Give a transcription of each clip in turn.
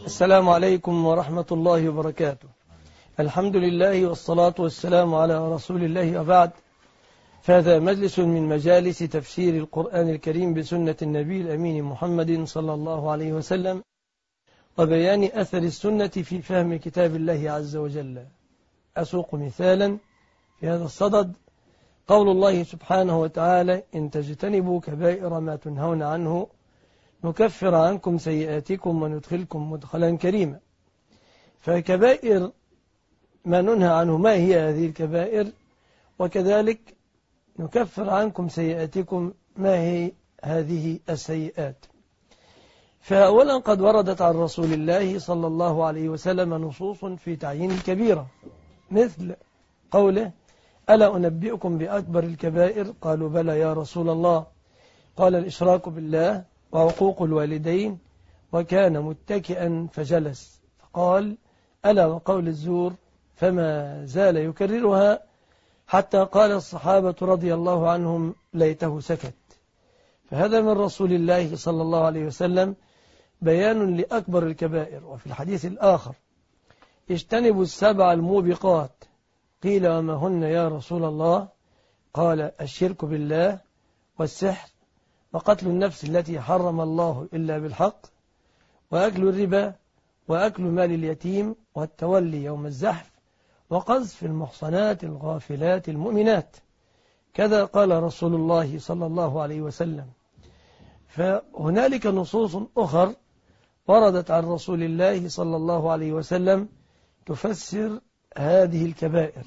السلام عليكم ورحمة الله وبركاته. الحمد لله والصلاة والسلام على رسول الله وبعد، فهذا مجلس من مجالس تفسير القرآن الكريم بسنة النبي الأمين محمد صلى الله عليه وسلم، وبيان أثر السنة في فهم كتاب الله عز وجل. أسوق مثالا في هذا الصدد قول الله سبحانه وتعالى: إن تجتنبوا كبائر ما تنهون عنه نكفر عنكم سيئاتكم وندخلكم مدخلا كريما. فكبائر ما ننهى عنه ما هي هذه الكبائر، وكذلك نكفر عنكم سيئاتكم ما هي هذه السيئات. فأولا قد وردت عن رسول الله صلى الله عليه وسلم نصوص في تعيين الكبيرة، مثل قوله: ألا أنبئكم بأكبر الكبائر؟ قالوا بلى يا رسول الله. قال: الإشراك بالله وعقوق الوالدين. وكان متكئا فجلس فقال: ألا وقول الزور. فما زال يكررها حتى قال الصحابة رضي الله عنهم: ليته سكت. فهذا من رسول الله صلى الله عليه وسلم بيان لأكبر الكبائر. وفي الحديث الآخر: اجتنبوا السبع الموبقات. قيل: وما هن يا رسول الله؟ قال: الشرك بالله، والسحر، وقتل النفس التي حرم الله إلا بالحق، وأكل الربا، وأكل مال اليتيم، والتولي يوم الزحف، وقذف المحصنات الغافلات المؤمنات. كذا قال رسول الله صلى الله عليه وسلم. فهنالك نصوص أخر وردت عن رسول الله صلى الله عليه وسلم تفسر هذه الكبائر.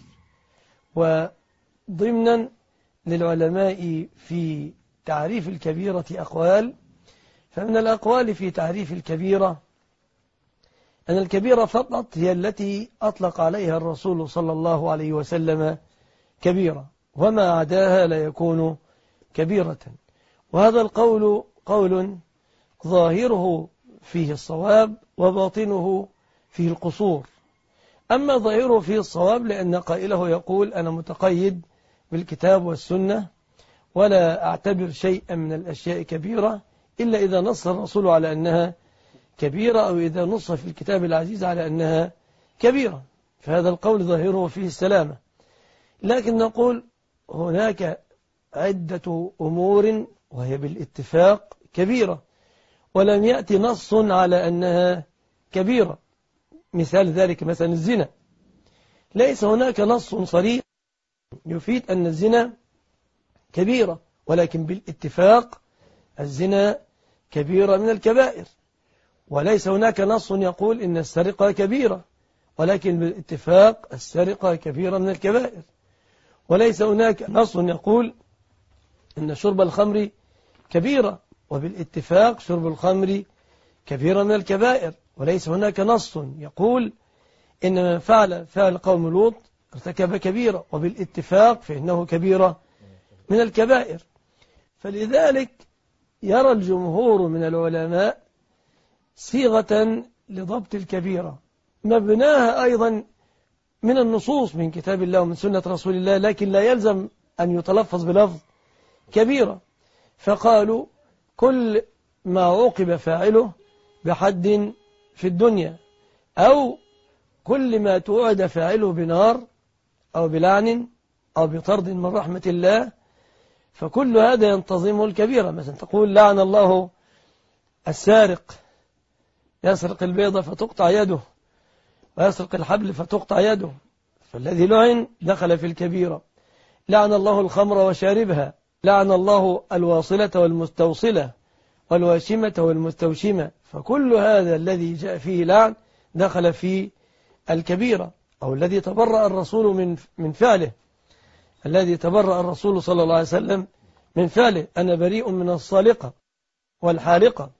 وضمنا للعلماء في تعريف الكبيرة أقوال. فمن الأقوال في تعريف الكبيرة أن الكبيرة فقط هي التي أطلق عليها الرسول صلى الله عليه وسلم كبيرة، وما عداها لا يكون كبيرة. وهذا القول قول ظاهره فيه الصواب وباطنه فيه القصور. أما ظاهره فيه الصواب لأن قائله يقول: أنا متقيد بالكتاب والسنة ولا أعتبر شيئا من الأشياء كبيرة إلا إذا نص الرسول على أنها كبيرة، أو إذا نص في الكتاب العزيز على أنها كبيرة. فهذا القول ظاهره فيه السلامة. لكن نقول هناك عدة أمور وهي بالاتفاق كبيرة ولم يأتي نص على أنها كبيرة. مثال ذلك مثلا الزنا، ليس هناك نص صريح يفيد أن الزنا كبيرة، ولكن بالاتفاق الزنا كبيرة من الكبائر. وليس هناك نص يقول إن السرقة كبيرة، ولكن بالاتفاق السرقة كبيرة من الكبائر. وليس هناك نص يقول إن شرب الخمر كبيرة، وبالاتفاق شرب الخمر كبيرة من الكبائر. وليس هناك نص يقول إن من فعل قوم لوط ارتكب كبيرة، وبالاتفاق فإنه كبيرة من الكبائر. فلذلك يرى الجمهور من العلماء صيغة لضبط الكبيرة مبناها أيضا من النصوص من كتاب الله ومن سنة رسول الله، لكن لا يلزم أن يتلفظ بلفظ كبيرة. فقالوا: كل ما عوقب فاعله بحد في الدنيا، أو كل ما توعد فاعله بنار أو بلعن أو بطرد من رحمة الله، فكل هذا ينتظمه الكبيرة. مثلا تقول: لعن الله السارق، يسرق البيضة فتقطع يده، ويسرق الحبل فتقطع يده، فالذي لعن دخل في الكبيرة. لعن الله الخمر وشاربها، لعن الله الواصلة والمستوصلة والواشمة والمستوشمة، فكل هذا الذي جاء فيه لعن دخل في الكبيرة. أو الذي تبرأ الرسول من فعله، الذي تبرأ الرسول صلى الله عليه وسلم من فعله: أنا بريء من الصالقة والحالقة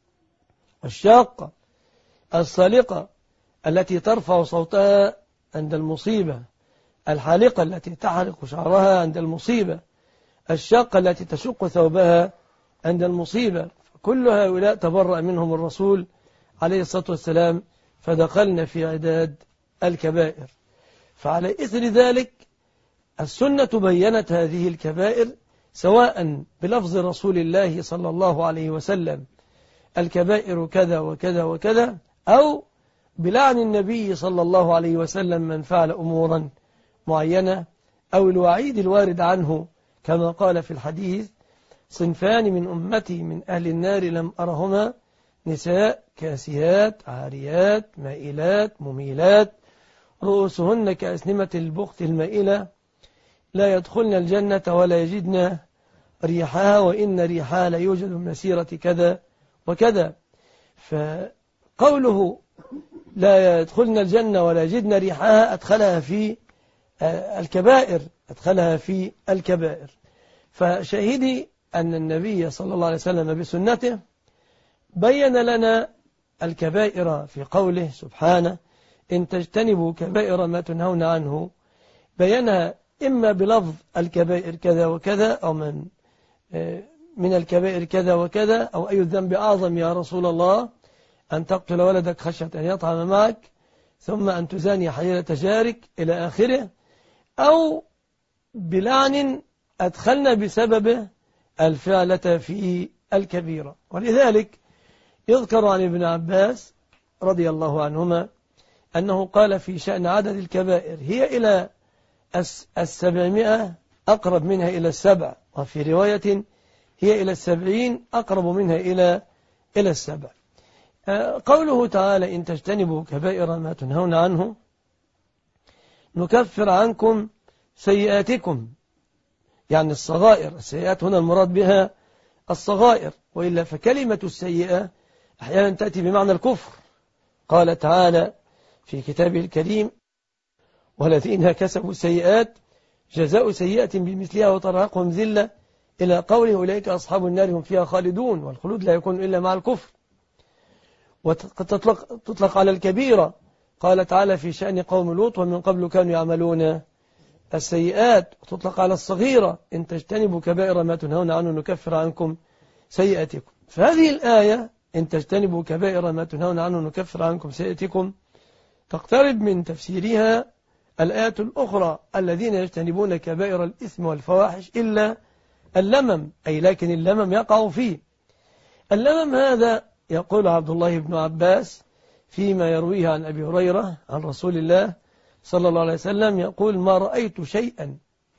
والشاقة. الصالقة التي ترفع صوتها عند المصيبة، الحالقة التي تحرق شعرها عند المصيبة، الشاقة التي تشق ثوبها عند المصيبة. كل هؤلاء تبرأ منهم الرسول عليه الصلاة والسلام، فدخلنا في عداد الكبائر. فعلى إثر ذلك السنة بينت هذه الكبائر سواء بلفظ رسول الله صلى الله عليه وسلم: الكبائر كذا وكذا وكذا، أو بلعن النبي صلى الله عليه وسلم من فعل أمورا معينة، أو الوعيد الوارد عنه كما قال في الحديث: صنفان من أمتي من أهل النار لم أرهما، نساء كاسيات عاريات مائلات مميلات رؤوسهن كأسنمة البخت المائلة لا يدخلن الجنة ولا يجدن ريحها وإن ريحها لا يوجد من مسيرة كذا وكذا. فقوله لا يدخلن الجنة ولا يجدن ريحها أدخلها في الكبائر. فشاهدي أن النبي صلى الله عليه وسلم بسنته بين لنا الكبائر في قوله سبحانه: إن تجتنبوا كبائر ما تنهون عنه، بينها إما بلفظ الكبائر كذا وكذا، أو من الكبائر كذا وكذا، أو أي الذنب أعظم يا رسول الله؟ أن تقتل ولدك خشية أن يطعم معك، ثم أن تزاني حليلة جارك إلى آخره، أو بلعن أدخلنا بسببه الفعلة في الكبيرة. ولذلك يذكر عن ابن عباس رضي الله عنهما أنه قال في شأن عدد الكبائر: هي إلى 700 أقرب منها إلى 7، وفي رواية هي إلى 70 أقرب منها إلى 7. قوله تعالى: إن تجتنبوا كبائر ما تنهون عنه نكفر عنكم سيئاتكم، يعني الصغائر. السيئات هنا المراد بها الصغائر، وإلا فكلمة السيئة أحيانا تأتي بمعنى الكفر. قال تعالى في كتابه الكريم: والذين كسبوا السيئات جزاء سيئة بمثلها وترهقهم ذلة، إلى قوله: أولئك أصحاب النار هم فيها خالدون. والخلود لا يكون إلا مع الكفر. وقد تطلق على الكبيرة. قال تعالى في شأن قوم لوط: ومن قبل كانوا يعملون السيئات. وتطلق على الصغيرة: إن تجتنبوا كبائر ما تنهون عنه نكفر عنكم سيئاتكم. فهذه الآية: إن تجتنبوا كبائر ما تنهون عنه نكفر عنكم سيئاتكم، تقترب من تفسيرها الآيات الأخرى: الذين يجتنبون كبائر الإثم والفواحش إلا اللمم، أي لكن اللمم يقع فيه. اللمم هذا يقول عبد الله بن عباس فيما يرويه عن أبي هريرة عن رسول الله صلى الله عليه وسلم، يقول: ما رأيت شيئا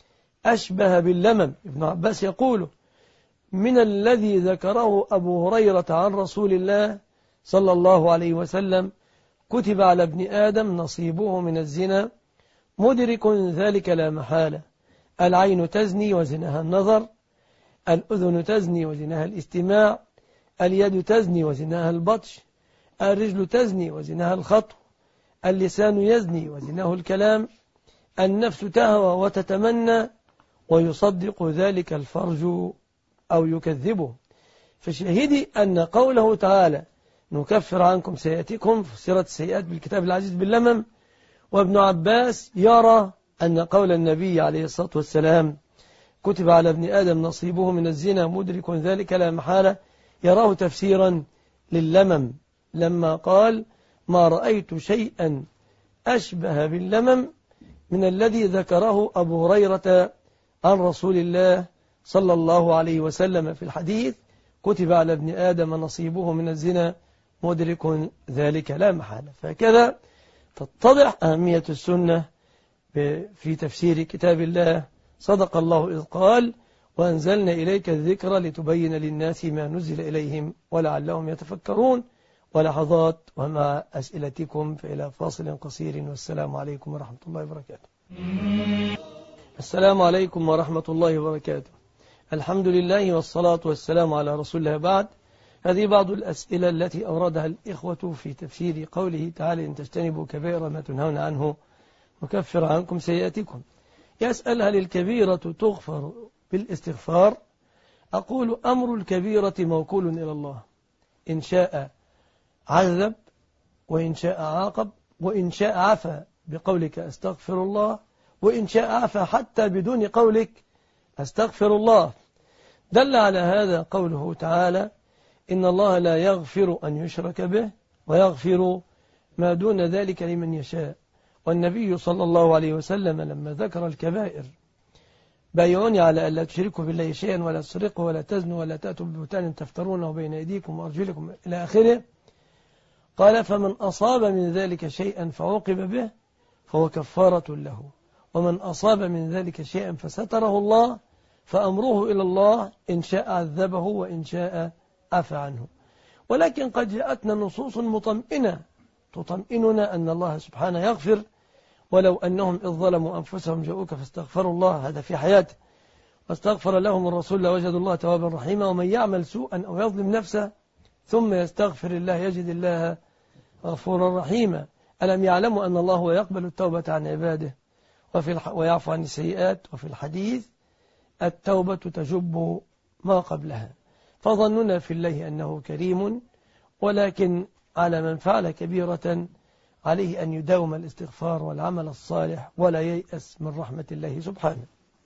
أشبه باللمم. ابن عباس يقول: من الذي ذكره أبو هريرة عن رسول الله صلى الله عليه وسلم: كتب على ابن آدم نصيبه من الزنا، مدرك ذلك لا محالة. العين تزني وزنها النظر، الأذن تزني وزنها الاستماع، اليد تزني وزنها البطش، الرجل تزني وزنها الخطو، اللسان يزني وزنه الكلام، النفس تهوى وتتمنى، ويصدق ذلك الفرج أو يكذبه. فشاهدي أن قوله تعالى: نكفر عنكم سيئاتكم، فسرت السيئات بالكتاب العزيز باللمم. وابن عباس يرى أن قول النبي عليه الصلاة والسلام: كتب على ابن آدم نصيبه من الزنا، مدرك ذلك لا محالة، يراه تفسيرا لللمم، لما قال: ما رأيت شيئا أشبه باللمم من الذي ذكره أبو هريرة عن رسول الله صلى الله عليه وسلم في الحديث: كتب على ابن آدم نصيبه من الزنا، مدرك ذلك لا محالة. فكذا تتضح أهمية السنة في تفسير كتاب الله. صدق الله إذ قال: وأنزلنا إليك الذكر لتبين للناس ما نزل إليهم ولعلهم يتفكرون. ولحظات ومع أسئلتكم فإلى فاصل قصير، والسلام عليكم ورحمة الله وبركاته. السلام عليكم ورحمة الله وبركاته. الحمد لله والصلاة والسلام على رسول الله. بعد، هذه بعض الأسئلة التي أوردها الإخوة في تفسير قوله تعالى: إن تجتنبوا كبائر ما تنهون عنه نكفر عنكم سيئاتكم. يسأل: هل الكبيرة تغفر بالاستغفار؟ أقول: أمر الكبيرة موكول إلى الله، إن شاء عذب، وإن شاء عاقب، وإن شاء عفى بقولك أستغفر الله، وإن شاء عفى حتى بدون قولك أستغفر الله. دل على هذا قوله تعالى: إن الله لا يغفر أن يشرك به ويغفر ما دون ذلك لمن يشاء. والنبي صلى الله عليه وسلم لما ذكر الكبائر: بايعوني على ألا تشركوا بالله شيئا ولا تسرقوا ولا تزنوا ولا تأتوا ببهتان تفترونه بين أيديكم وأرجلكم إلى آخره، قال فمن أصاب من ذلك شيئا فعوقب به فهو كفارة له، ومن أصاب من ذلك شيئا فستره الله فأمره إلى الله، إن شاء عذبه وإن شاء عفى عنه. ولكن قد جاءتنا نصوص مطمئنة تطمئننا أن الله سبحانه يغفر، ولو أنهم إذ ظلموا أنفسهم جاءوك فاستغفروا الله، هذا في حياته، واستغفر لهم الرسول لوجدوا الله توابا رحيما. ومن يعمل سوءا أو يظلم نفسه ثم يستغفر الله يجد الله غفورا رحيما. ألم يعلموا أن الله هو يقبل التوبة عن عباده ويعفو عن السيئات؟ وفي الحديث التوبة تجب ما قبلها. فظننا في الله أنه كريم، ولكن على من فعل كبيرة عليه أن يداوم الاستغفار والعمل الصالح ولا ييأس من رحمة الله سبحانه.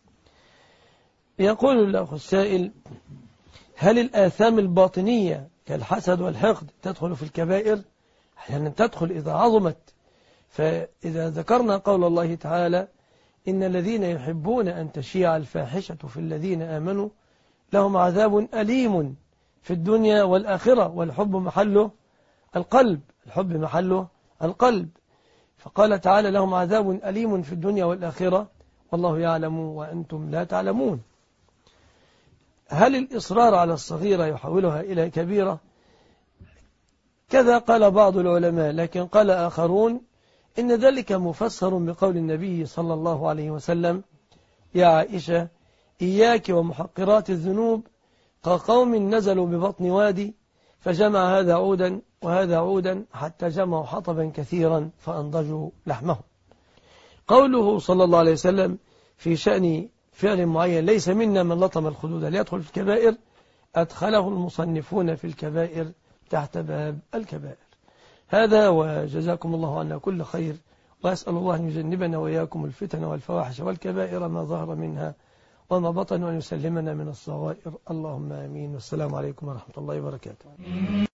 يقول الأخ السائل: هل الآثام الباطنية كالحسد والحقد تدخل في الكبائر؟ أحيانا تدخل إذا عظمت. فإذا ذكرنا قول الله تعالى: إن الذين يحبون أن تشيع الفاحشة في الذين آمنوا لهم عذاب أليم في الدنيا والآخرة، والحب محله القلب، الحب محله القلب. فقال تعالى: لهم عذاب أليم في الدنيا والآخرة والله يعلم وأنتم لا تعلمون. هل الإصرار على الصغيرة يحولها إلى كبيرة؟ كذا قال بعض العلماء، لكن قال آخرون إن ذلك مفسر بقول النبي صلى الله عليه وسلم: يا عائشة إياك ومحقرات الذنوب، كقوم نزلوا ببطن وادي فجمع هذا عودا وهذا عودا حتى جمعوا حطبا كثيرا فأنضجوا لحمه. قوله صلى الله عليه وسلم في شأن فعل معين: ليس منا من لطم الخدود ليدخل في الكبائر، أدخله المصنفون في الكبائر تحت باب الكبائر. هذا، وجزاكم الله عنا كل خير، وأسأل الله أن يجنبنا وإياكم الفتن والفواحش والكبائر ما ظهر منها وما بطن، وأن يسلمنا من الصغائر. اللهم آمين. والسلام عليكم ورحمة الله وبركاته.